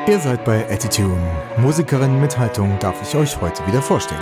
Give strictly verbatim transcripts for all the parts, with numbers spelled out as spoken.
Ihr seid bei Attitude. Musikerin mit Haltung darf ich euch heute wieder vorstellen.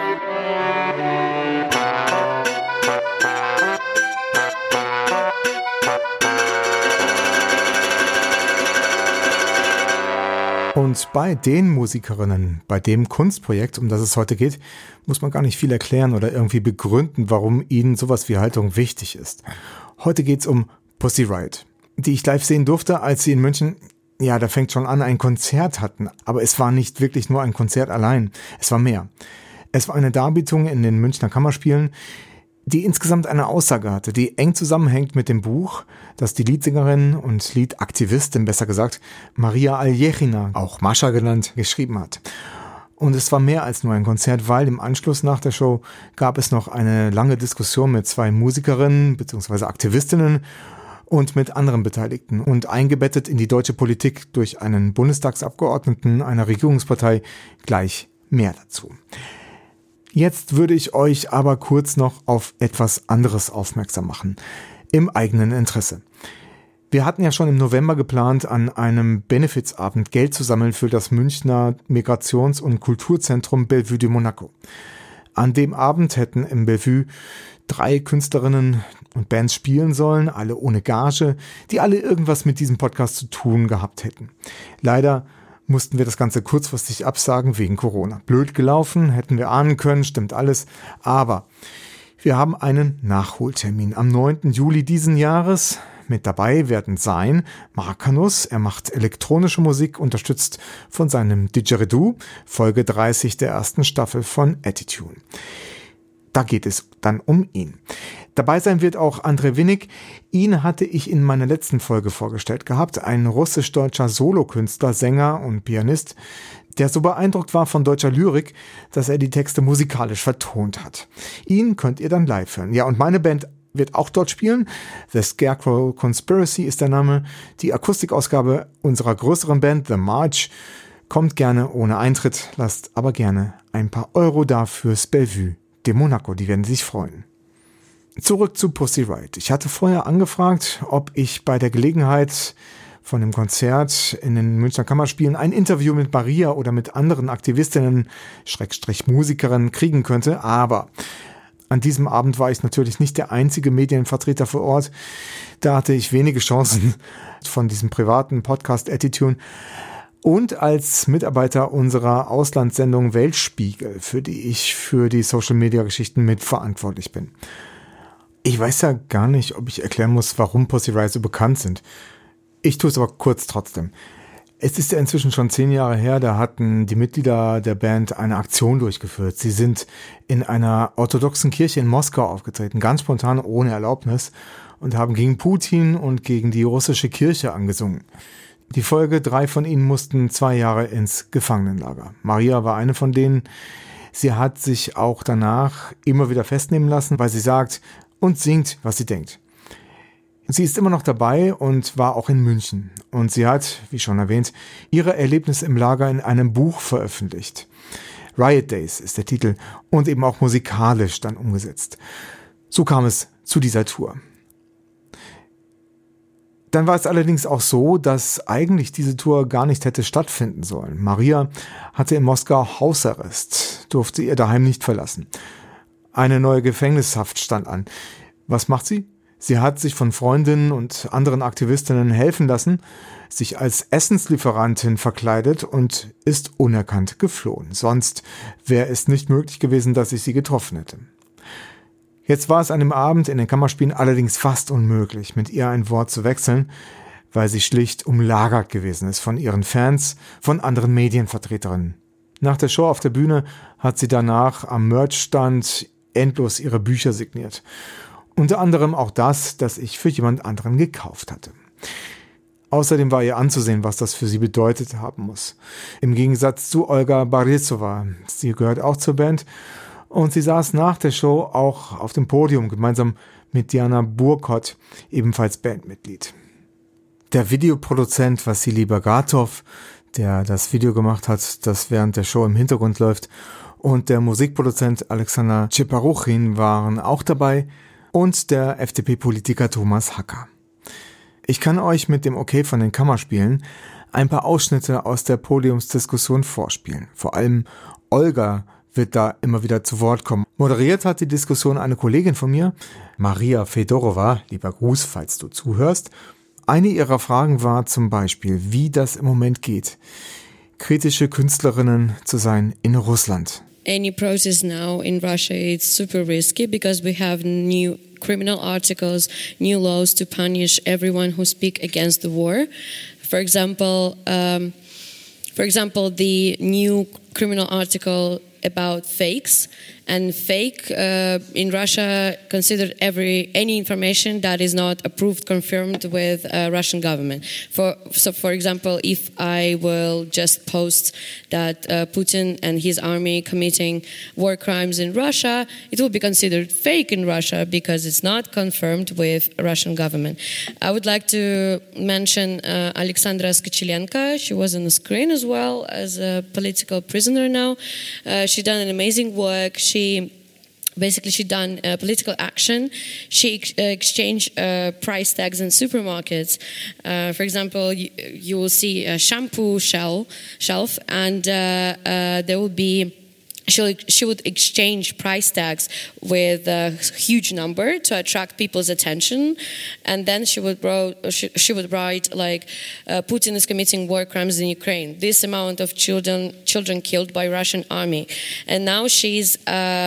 Und bei den Musikerinnen, bei dem Kunstprojekt, um das es heute geht, muss man gar nicht viel erklären oder irgendwie begründen, warum ihnen sowas wie Haltung wichtig ist. Heute geht's um Pussy Riot, die ich live sehen durfte, als sie in München, ja, da fängt schon an, ein Konzert hatten. Aber es war nicht wirklich nur ein Konzert allein. Es war mehr. Es war eine Darbietung in den Münchner Kammerspielen, die insgesamt eine Aussage hatte, die eng zusammenhängt mit dem Buch, das die Leadsängerin und Liedaktivistin, besser gesagt, Maria Aljechina, auch Mascha genannt, geschrieben hat. Und es war mehr als nur ein Konzert, weil im Anschluss nach der Show gab es noch eine lange Diskussion mit zwei Musikerinnen bzw. Aktivistinnen und mit anderen Beteiligten und eingebettet in die deutsche Politik durch einen Bundestagsabgeordneten einer Regierungspartei. Gleich mehr dazu. Jetzt würde ich euch aber kurz noch auf etwas anderes aufmerksam machen. Im eigenen Interesse. Wir hatten ja schon im November geplant, an einem Benefizabend Geld zu sammeln für das Münchner Migrations- und Kulturzentrum Bellevue de Monaco. An dem Abend hätten im Bellevue drei Künstlerinnen und Bands spielen sollen, alle ohne Gage, die alle irgendwas mit diesem Podcast zu tun gehabt hätten. Leider mussten wir das Ganze kurzfristig absagen wegen Corona. Blöd gelaufen, hätten wir ahnen können, stimmt alles. Aber wir haben einen Nachholtermin am neunten Juli diesen Jahres. Mit dabei werden sein Markanus, er macht elektronische Musik, unterstützt von seinem Didgeridoo, Folge dreißig der ersten Staffel von Attitude. Da geht es dann um ihn. Dabei sein wird auch Andrei Winnig. Ihn hatte ich in meiner letzten Folge vorgestellt gehabt. Ein russisch-deutscher Solokünstler, Sänger und Pianist, der so beeindruckt war von deutscher Lyrik, dass er die Texte musikalisch vertont hat. Ihn könnt ihr dann live hören. Ja, und meine Band wird auch dort spielen. The Scarecrow Conspiracy ist der Name. Die Akustikausgabe unserer größeren Band, The March, kommt gerne ohne Eintritt. Lasst aber gerne ein paar Euro da fürs Bellevue de Monaco. Die werden sich freuen. Zurück zu Pussy Riot. Ich hatte vorher angefragt, ob ich bei der Gelegenheit von dem Konzert in den Münchner Kammerspielen ein Interview mit Maria oder mit anderen Aktivistinnen, Schrägstrich Musikerinnen kriegen könnte, aber an diesem Abend war ich natürlich nicht der einzige Medienvertreter vor Ort. Da hatte ich wenige Chancen von diesem privaten Podcast Attitude. Und als Mitarbeiter unserer Auslandssendung Weltspiegel, für die ich für die Social-Media-Geschichten mitverantwortlich bin. Ich weiß ja gar nicht, ob ich erklären muss, warum Pussy Riot so bekannt sind. Ich tue es aber kurz trotzdem. Es ist ja inzwischen schon zehn Jahre her, da hatten die Mitglieder der Band eine Aktion durchgeführt. Sie sind in einer orthodoxen Kirche in Moskau aufgetreten, ganz spontan, ohne Erlaubnis, und haben gegen Putin und gegen die russische Kirche angesungen. Die Folge, drei von ihnen mussten zwei Jahre ins Gefangenenlager. Maria war eine von denen. Sie hat sich auch danach immer wieder festnehmen lassen, weil sie sagt und singt, was sie denkt. Sie ist immer noch dabei und war auch in München. Und sie hat, wie schon erwähnt, ihre Erlebnisse im Lager in einem Buch veröffentlicht. Riot Days ist der Titel und eben auch musikalisch dann umgesetzt. So kam es zu dieser Tour. Dann war es allerdings auch so, dass eigentlich diese Tour gar nicht hätte stattfinden sollen. Maria hatte in Moskau Hausarrest, durfte ihr daheim nicht verlassen. Eine neue Gefängnishaft stand an. Was macht sie? Sie hat sich von Freundinnen und anderen Aktivistinnen helfen lassen, sich als Essenslieferantin verkleidet und ist unerkannt geflohen. Sonst wäre es nicht möglich gewesen, dass ich sie getroffen hätte. Jetzt war es an dem Abend in den Kammerspielen allerdings fast unmöglich, mit ihr ein Wort zu wechseln, weil sie schlicht umlagert gewesen ist von ihren Fans, von anderen Medienvertreterinnen. Nach der Show auf der Bühne hat sie danach am Merchstand endlos ihre Bücher signiert. Unter anderem auch das, das ich für jemand anderen gekauft hatte. Außerdem war ihr anzusehen, was das für sie bedeutet haben muss. Im Gegensatz zu Olga Borisova. Sie gehört auch zur Band. Und sie saß nach der Show auch auf dem Podium, gemeinsam mit Diana Burkott, ebenfalls Bandmitglied. Der Videoproduzent Wassili Bagatov, der das Video gemacht hat, das während der Show im Hintergrund läuft, und der Musikproduzent Alexander Cheparuchin waren auch dabei und der F D P-Politiker Thomas Hacker. Ich kann euch mit dem Okay von den Kammerspielen ein paar Ausschnitte aus der Podiumsdiskussion vorspielen. Vor allem Olga wird da immer wieder zu Wort kommen. Moderiert hat die Diskussion eine Kollegin von mir, Maria Fedorova, lieber Gruß, falls du zuhörst. Eine ihrer Fragen war zum Beispiel, wie das im Moment geht, kritische Künstlerinnen zu sein in Russland. Any protest now in Russia is super risky because we have new criminal articles, new laws to punish everyone who speak against the war. For example, um, for example, the new criminal article about fakes, and fake uh, in Russia considered every any information that is not approved, confirmed with uh, Russian government. For so, for example, if I will just post that uh, Putin and his army committing war crimes in Russia, it will be considered fake in Russia because it's not confirmed with Russian government. I would like to mention uh, Alexandra Skochilenko. She was on the screen as well as a political prisoner now. Uh, she done an amazing work. She She basically she done uh, political action. She ex- uh, exchanged uh, price tags in supermarkets. Uh, for example, you, you will see a shampoo shell, shelf, and uh, uh, there will be. She she would exchange price tags with a huge number to attract people's attention, and then she would wrote, she, she would write like, uh, Putin is committing war crimes in Ukraine. This amount of children children killed by Russian army, and now she's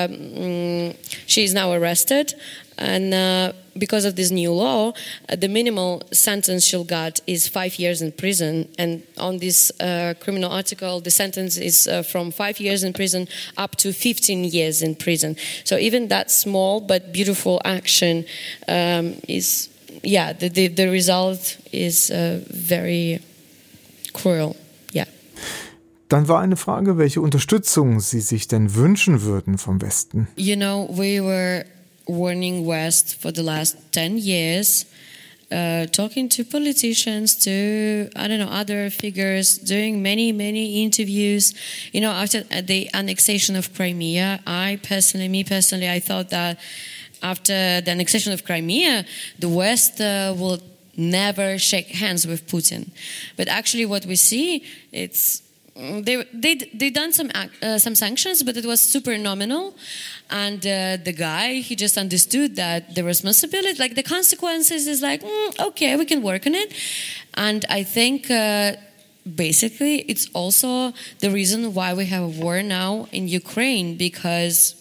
um, she's now arrested. And uh, because of this new law, uh, the minimal sentence she'll get is five years in prison. And on this uh, criminal article, the sentence is uh, from five years in prison up to fifteen years in prison. So even that small but beautiful action um, is, yeah, the, the, the result is uh, very cruel. Yeah. Dann war eine Frage, welche Unterstützung Sie sich denn wünschen würden vom Westen. You know, we were warning West for the last ten years, uh, talking to politicians, to, I don't know, other figures, doing many, many interviews. You know, after the annexation of Crimea, I personally, me personally, I thought that after the annexation of Crimea, the West uh, will never shake hands with Putin. But actually what we see, it's They they they done some uh, some sanctions, but it was super nominal, and uh, the guy he just understood that the responsibility, like the consequences, is like mm, okay, we can work on it, and I think uh, basically it's also the reason why we have a war now in Ukraine, because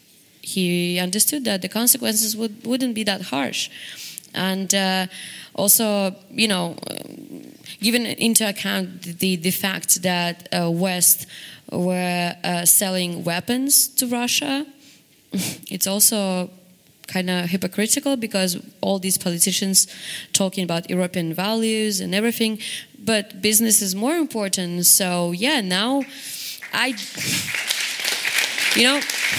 he understood that the consequences would wouldn't be that harsh, and uh, also you know. Given into account the, the fact that uh, West were uh, selling weapons to Russia, it's also kind of hypocritical because all these politicians talking about European values and everything, but business is more important. So yeah, now I, you know,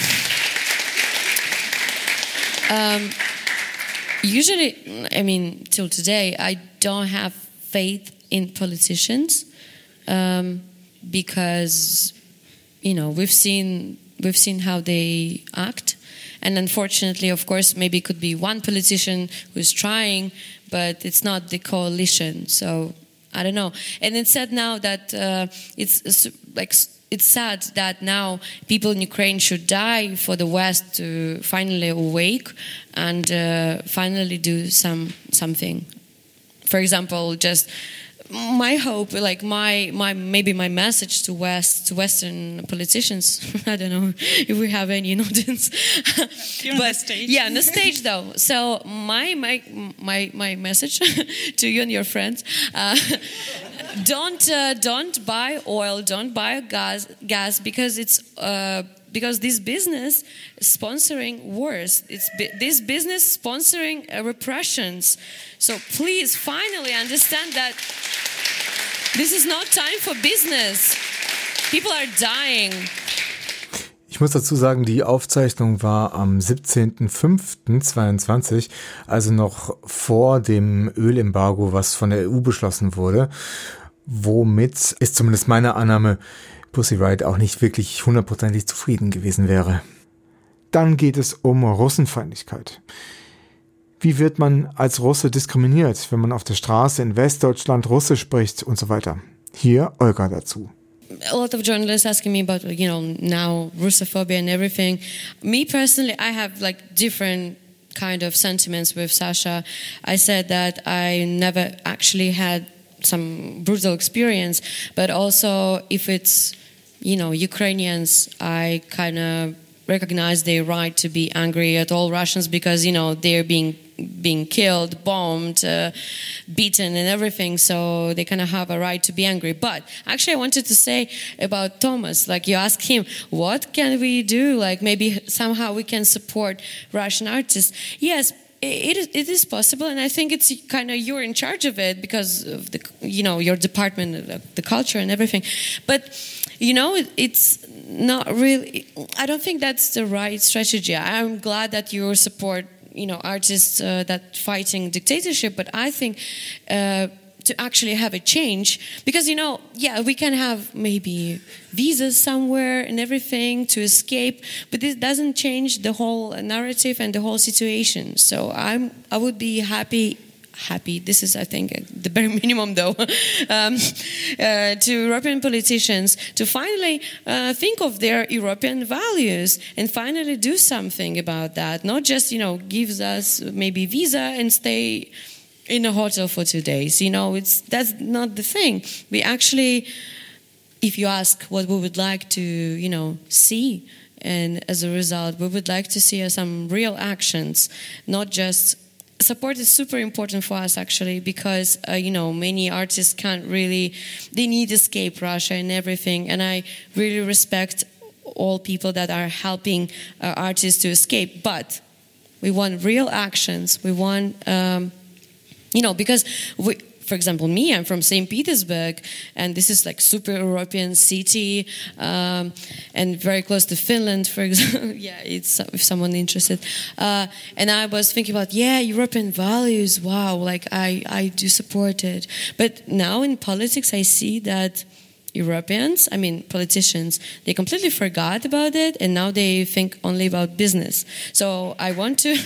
um, usually, I mean, till today, I don't have faith in politicians, um, because you know we've seen we've seen how they act, and unfortunately, of course, maybe it could be one politician who's trying, but it's not the coalition. So I don't know. And it's said now that uh, it's, it's like it's sad that now people in Ukraine should die for the West to finally awake and uh, finally do some something. For example, just. My hope, like my, my maybe my message to West to Western politicians. I don't know if we have any in audience. You're on but, the stage. Yeah, on the stage though. So my my my my message to you and your friends: uh, don't uh, don't buy oil, don't buy gas gas because it's. Uh, Because this business is sponsoring wars. It's bi- this business sponsoring uh, repressions. So please, finally understand that this is not time for business. People are dying. Ich muss dazu sagen, die Aufzeichnung war am siebzehnten fünften zweiundzwanzig, also noch vor dem Ölembargo, was von der E U beschlossen wurde. Womit ist zumindest meine Annahme, Pussy Riot auch nicht wirklich hundertprozentig zufrieden gewesen wäre. Dann geht es um Russenfeindlichkeit. Wie wird man als Russe diskriminiert, wenn man auf der Straße in Westdeutschland Russisch spricht und so weiter? Hier Olga dazu. A lot of journalists asking me about, you know, now Russophobia and everything. Me personally, I have like different kind of sentiments with Sasha. I said that I never actually had some brutal experience, but also if it's, you know, Ukrainians, I kind of recognize their right to be angry at all Russians because, you know, they're being being killed, bombed, uh, beaten and everything, so they kind of have a right to be angry. But actually I wanted to say about Thomas, like you asked him, what can we do? Like maybe somehow we can support Russian artists. Yes, it is, it is possible, and I think it's kind of you're in charge of it because of the, you know, your department, the culture and everything. But, you know, it, it's not really, I don't think that's the right strategy. I'm glad that you support, you know, artists uh, that fighting dictatorship, but I think uh, to actually have a change, because, you know, yeah, we can have maybe visas somewhere and everything to escape, but this doesn't change the whole narrative and the whole situation. So I'm, I would be happy happy, this is I think the bare minimum though, um, uh, to European politicians to finally uh, think of their European values and finally do something about that, not just, you know, gives us maybe visa and stay in a hotel for two days. You know, it's that's not the thing. We actually, if you ask what we would like to, you know, see, and as a result we would like to see some real actions, not just support is super important for us actually because uh, you know, many artists can't really, they need escape Russia and everything, and I really respect all people that are helping uh, artists to escape, but we want real actions. We want um, you know, because we, for example, me, I'm from Saint Petersburg, and this is like super European city, um, and very close to Finland, for example. Yeah, it's if someone interested. Uh, and I was thinking about, yeah, European values, wow, like I, I do support it. But now in politics, I see that Europeans, I mean politicians, they completely forgot about it, and now they think only about business. So I want to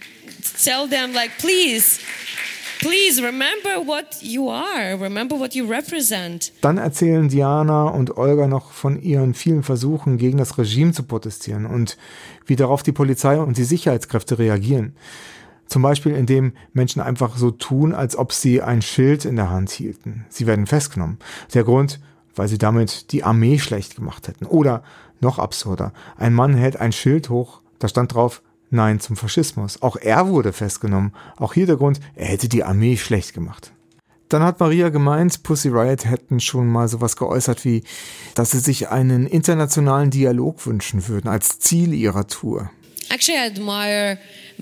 tell them, like, please, Please remember what you are, remember what you represent. Dann erzählen Diana und Olga noch von ihren vielen Versuchen, gegen das Regime zu protestieren und wie darauf die Polizei und die Sicherheitskräfte reagieren. Zum Beispiel, indem Menschen einfach so tun, als ob sie ein Schild in der Hand hielten. Sie werden festgenommen. Der Grund, weil sie damit die Armee schlecht gemacht hätten. Oder, noch absurder, ein Mann hält ein Schild hoch, da stand drauf, Nein zum Faschismus. Auch er wurde festgenommen. Auch hier der Grund, er hätte die Armee schlecht gemacht. Dann hat Maria gemeint, Pussy Riot hätten schon mal sowas geäußert wie, dass sie sich einen internationalen Dialog wünschen würden als Ziel ihrer Tour. Actually, I admire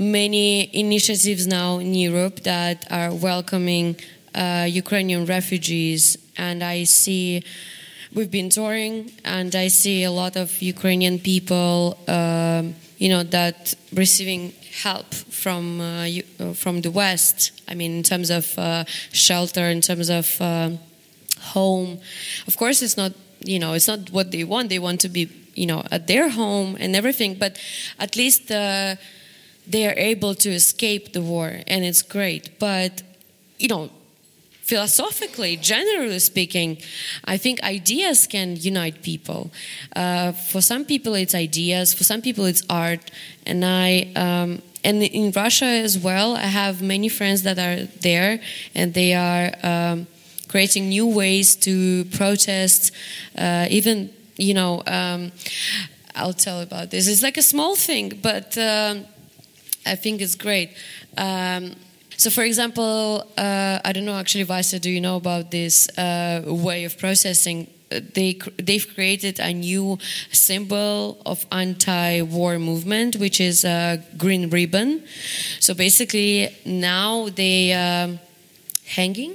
many initiatives now in Europe that are welcoming uh, Ukrainian refugees, and I see we've been touring, and I see a lot of Ukrainian people uh, you know, that receiving help from uh, you, uh, from the West. I mean, in terms of uh, shelter, in terms of uh, home. Of course, it's not, you know, it's not what they want. They want to be, you know, at their home and everything. But at least uh, they are able to escape the war, and it's great. But, you know, philosophically, generally speaking, I think ideas can unite people. Uh, for some people, it's ideas. For some people, it's art. And I, um, and in Russia as well, I have many friends that are there, and they are um, creating new ways to protest. Uh, even, you know, um, I'll tell about this. It's like a small thing, but um, I think it's great. Um, So, for example, uh, I don't know, actually, Vasia, do you know about this uh, way of processing? They, they've created a new symbol of anti-war movement, which is a green ribbon. So basically, now they um, hanging,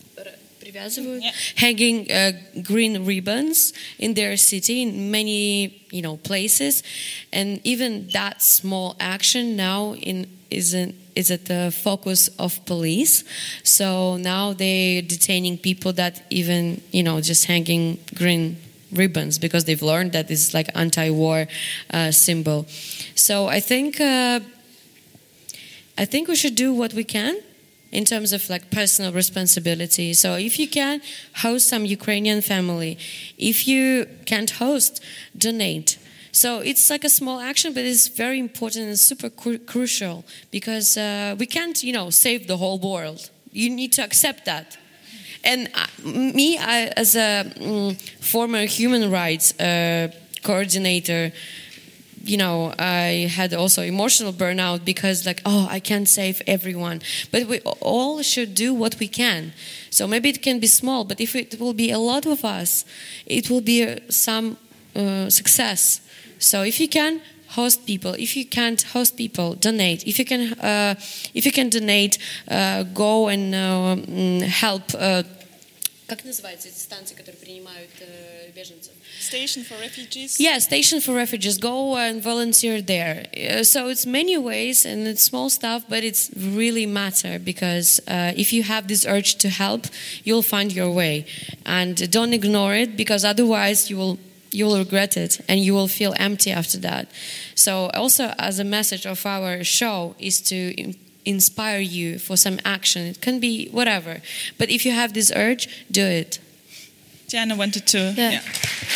yeah. hanging uh, green ribbons in their city in many, you know, places, and even that small action now in is an is at the focus of police. So now they're detaining people that even, you know, just hanging green ribbons because they've learned that it's like anti-war uh, symbol. So I think uh, I think we should do what we can in terms of like personal responsibility. So if you can, host some Ukrainian family. If you can't host, donate. So it's like a small action, but it's very important and super cru- crucial because uh, we can't, you know, save the whole world. You need to accept that. And uh, me, I, as a um, former human rights uh, coordinator, you know, I had also emotional burnout because like, oh, I can't save everyone. But we all should do what we can. So maybe it can be small, but if it will be a lot of us, it will be uh, some uh, success. So if you can, host people. If you can't host people, donate. If you can, uh, if you can donate, uh, go and uh, help. Uh, Как называются эти станции, которые принимают uh, беженцев? Station for refugees. Yeah, station for refugees. Go and volunteer there. Uh, so it's many ways and it's small stuff, but it's really matter because uh, if you have this urge to help, you'll find your way, and don't ignore it because otherwise you will you will regret it and you will feel empty after that. So also as a message of our show is to inspire you for some action. It can be whatever. But if you have this urge, do it. Diana wanted to... Yeah. yeah.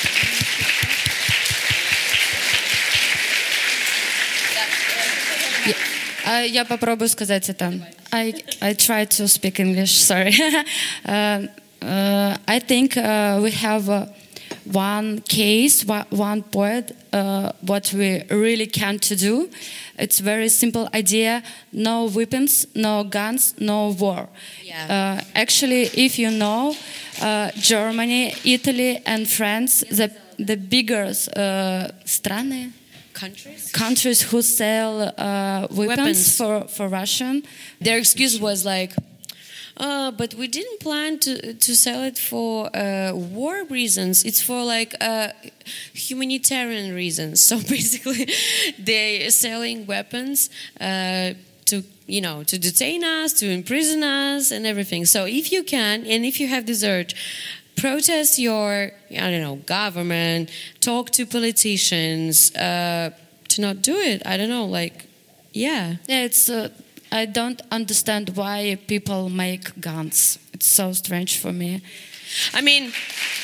Uh, я попробую сказать это. I, I try to speak English, sorry. uh, uh, I think uh, we have uh, one case, one point, uh, what we really can to do. It's very simple idea, no weapons, no guns, no war. Yeah. Uh, actually, if you know, uh, Germany, Italy and France, the, the biggest uh, страны, Countries? countries who sell uh, weapons, Weapons. for, for Russian. Their excuse was like, uh, but we didn't plan to to sell it for uh, war reasons. It's for like uh, humanitarian reasons. So basically, they're selling weapons uh, to you know to detain us, to imprison us, and everything. So if you can, and if you have this urge, protest your I don't know government. Talk to politicians uh, to not do it. I don't know, like yeah, Yeah, it's. Uh, I don't understand why people make guns. It's so strange for me. I mean,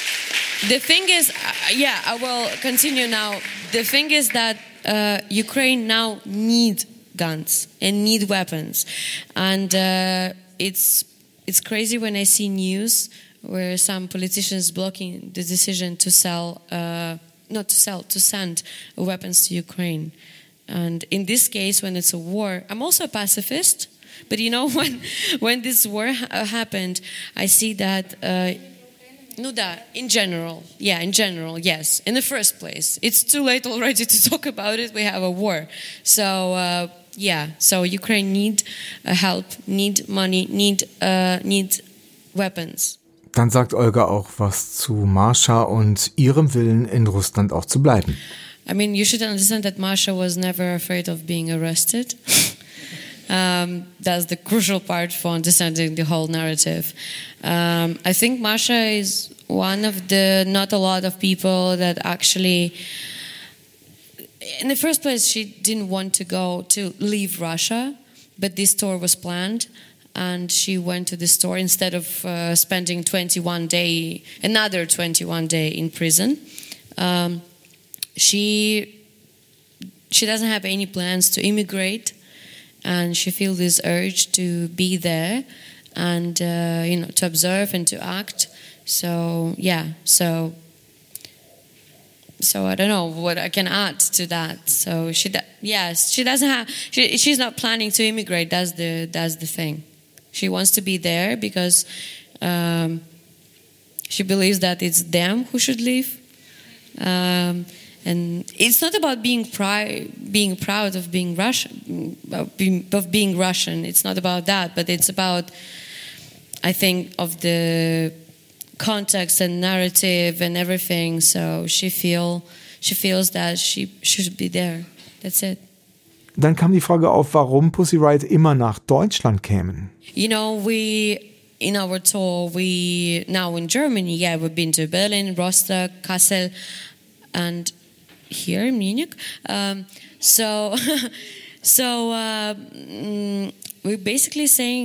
the thing is, uh, yeah, I will continue now. The thing is that uh, Ukraine now need guns and need weapons, and uh, it's it's crazy when I see news where some politicians blocking the decision to sell, uh, not to sell, to send weapons to Ukraine. And in this case, when it's a war, I'm also a pacifist. But you know, when when this war ha- happened, I see that. Uh, no, that in general, yeah, in general, yes. In the first place, it's too late already to talk about it. We have a war, so uh, yeah. So Ukraine need uh, help, need money, need uh, need weapons. Dann sagt Olga auch was zu Mascha und ihrem Willen, in Russland auch zu bleiben. I mean, you should understand that Masha was never afraid of being arrested. um, that's the crucial part for understanding the whole narrative. Um, I think Masha is one of the not a lot of people that actually, in the first place, she didn't want to go to leave Russia, but this tour was planned. And she went to the store instead of uh, spending twenty-one day, another twenty-one day in prison. Um, She she doesn't have any plans to immigrate, and she feels this urge to be there and uh, you know to observe and to act. So yeah, so so I don't know what I can add to that. So she yes, she doesn't have she, she's not planning to immigrate. That's the that's the thing. She wants to be there because um, she believes that it's them who should leave. Um, And it's not about being pri- being proud of being Russian, of being, of being Russian. It's not about that, but it's about, I think, of the context and narrative and everything. So she feel she feels that she should be there. That's it. Dann kam die Frage auf, warum Pussy Riot immer nach Deutschland kämen. You know, we in our tour, we now in Germany. Yeah, we've been to Berlin, Rostock, Kassel, and here in Munich. Um, so, so uh, mm, we're basically saying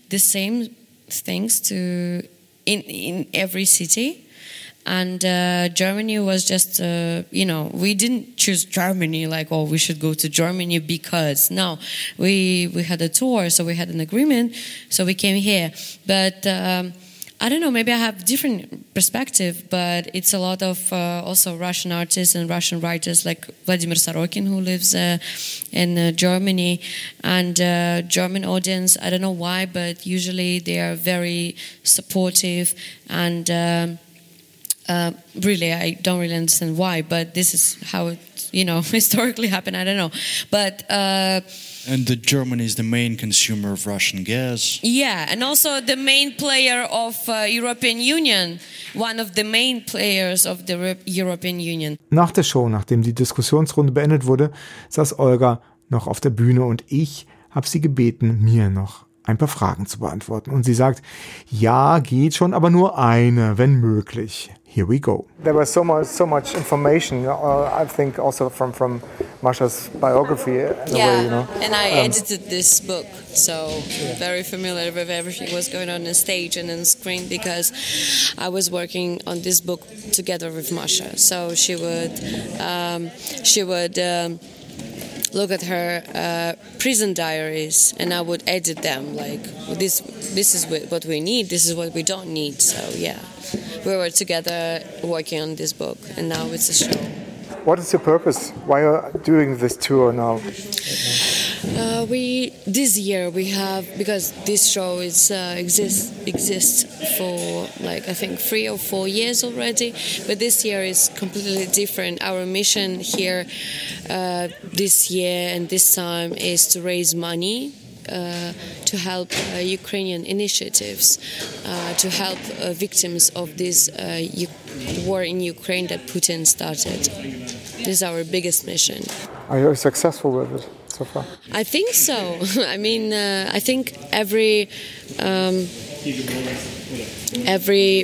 the same things to in in every city. And uh, Germany was just, uh, you know, we didn't choose Germany like, oh, we should go to Germany because. No, we we had a tour, so we had an agreement, so we came here. But um, I don't know, maybe I have different perspective, but it's a lot of uh, also Russian artists and Russian writers like Vladimir Sorokin, who lives uh, in uh, Germany, and uh, German audience, I don't know why, but usually they are very supportive and... Um, Uh, really, I don't really understand why, but this is how it, you know, historically happened. I don't know, but uh, and the Germany is the main consumer of Russian gas. Yeah, and also the main player of uh, European Union, one of the main players of the Re- European Union. Nach der Show, nachdem die Diskussionsrunde beendet wurde, saß Olga noch auf der Bühne und ich habe sie gebeten, mir noch ein paar Fragen zu beantworten. Und sie sagt, ja, geht schon, aber nur eine, wenn möglich. Here we go. There was so much, so much information, uh, I think also from, from Masha's biography in yeah, a way, you know. And I um, edited this book, so yeah. Very familiar with everything was going on on stage and on screen because I was working on this book together with Masha. So she would, um, she would um, look at her uh, prison diaries, and I would edit them. Like this, this is what we need. This is what we don't need. So yeah. We were together working on this book, and now it's a show. What is your purpose? Why are you doing this tour now? Uh, we this year we have, because this show is uh, exists exists for like I think three or four years already, but this year is completely different. Our mission here uh, this year and this time is to raise money. Uh, to help uh, Ukrainian initiatives, uh, to help uh, victims of this uh, U- war in Ukraine that Putin started. This is our biggest mission. Are you successful with it so far? I think so. I mean, uh, I think every um, every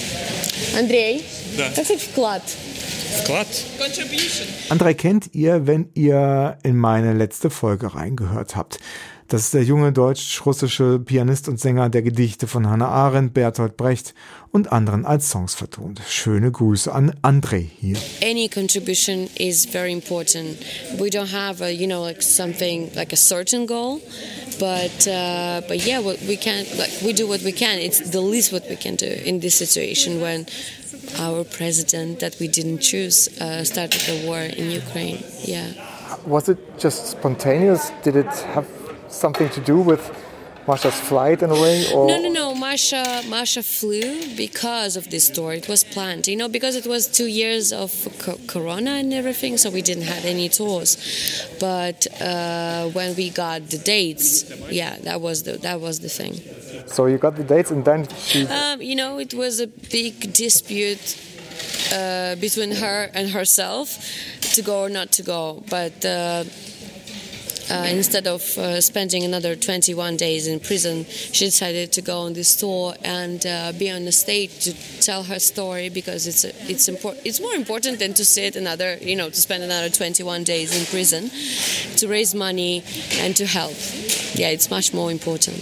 Andrei, das ist вклад. Вклад? Contribution. Andrei kennt ihr, wenn ihr in meine letzte Folge reingehört habt. Das ist der junge deutsch-russische Pianist und Sänger, der Gedichte von Hannah Arendt, Bertolt Brecht und anderen als Songs vertont. Schöne Grüße an Andrei hier. Any contribution is very important. We don't have a, you know, like something like a certain goal, but uh, but yeah, what we can, like we do what we can. It's the least what we can do in this situation when our president that we didn't choose uh, started the war in Ukraine. Yeah. Was it just spontaneous? Did it have something to do with Masha's flight in a way? Or? No, no, no. Masha, Masha flew because of this tour. It was planned, you know, because it was two years of co- Corona and everything, so we didn't have any tours. But uh, when we got the dates, yeah, that was the that was the thing. So you got the dates, and then she. Um, you know, it was a big dispute uh, between her and herself to go or not to go, but. Uh, Uh, instead of uh, spending another twenty-one days in prison, she decided to go on this tour and uh, be on the stage to tell her story, because it's a, it's important. It's more important than to sit another, you know, to spend another twenty-one days in prison, to raise money and to help. Yeah, it's much more important.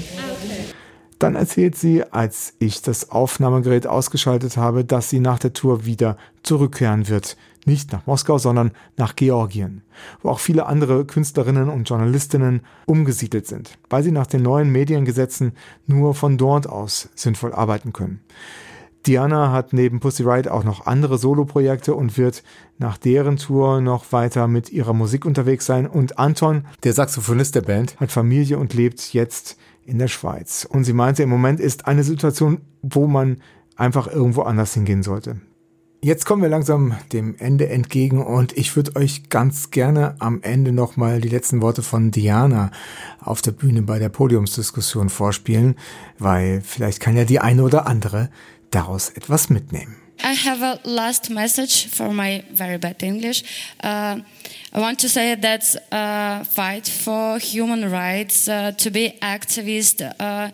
Dann erzählt sie, als ich das Aufnahmegerät ausgeschaltet habe, dass sie nach der Tour wieder zurückkehren wird. Nicht nach Moskau, sondern nach Georgien, wo auch viele andere Künstlerinnen und Journalistinnen umgesiedelt sind, weil sie nach den neuen Mediengesetzen nur von dort aus sinnvoll arbeiten können. Diana hat neben Pussy Riot auch noch andere Soloprojekte und wird nach deren Tour noch weiter mit ihrer Musik unterwegs sein. Und Anton, der Saxophonist der Band, hat Familie und lebt jetzt in der Schweiz. Und sie meinte, im Moment ist eine Situation, wo man einfach irgendwo anders hingehen sollte. Jetzt kommen wir langsam dem Ende entgegen und ich würde euch ganz gerne am Ende nochmal die letzten Worte von Diana auf der Bühne bei der Podiumsdiskussion vorspielen, weil vielleicht kann ja die eine oder andere daraus etwas mitnehmen. I have a last message for my very bad English. Uh, I want to say that uh, fight for human rights, uh, to be activist, uh,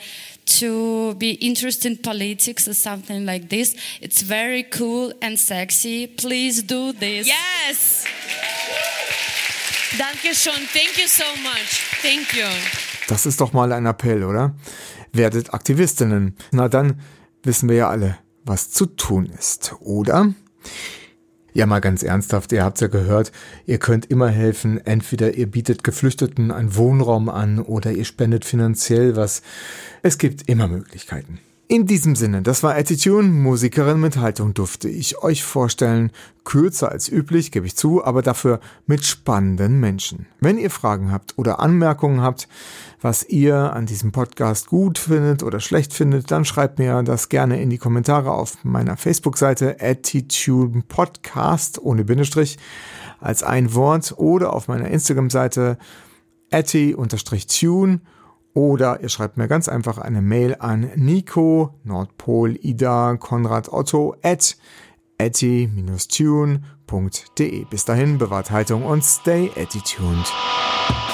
to be interested in politics or something like this. It's very cool and sexy. Please do this. Yes! Danke schön. Thank you so much. Thank you. Das ist doch mal ein Appell, oder? Werdet Aktivistinnen. Na dann wissen wir ja alle, was zu tun ist, oder? Ja, mal ganz ernsthaft, ihr habt's ja gehört, ihr könnt immer helfen, entweder ihr bietet Geflüchteten einen Wohnraum an oder ihr spendet finanziell was. Es gibt immer Möglichkeiten. In diesem Sinne, das war Attitude, Musikerin mit Haltung, durfte ich euch vorstellen. Kürzer als üblich, gebe ich zu, aber dafür mit spannenden Menschen. Wenn ihr Fragen habt oder Anmerkungen habt, was ihr an diesem Podcast gut findet oder schlecht findet, dann schreibt mir das gerne in die Kommentare auf meiner Facebook-Seite Attitude Podcast ohne Bindestrich als ein Wort oder auf meiner Instagram-Seite atti-tune. Oder ihr schreibt mir ganz einfach eine Mail an Nico, Nordpol, Ida, Konrad, Otto, at atti-tune punkt de. Bis dahin, bewahrt Haltung und stay attituned.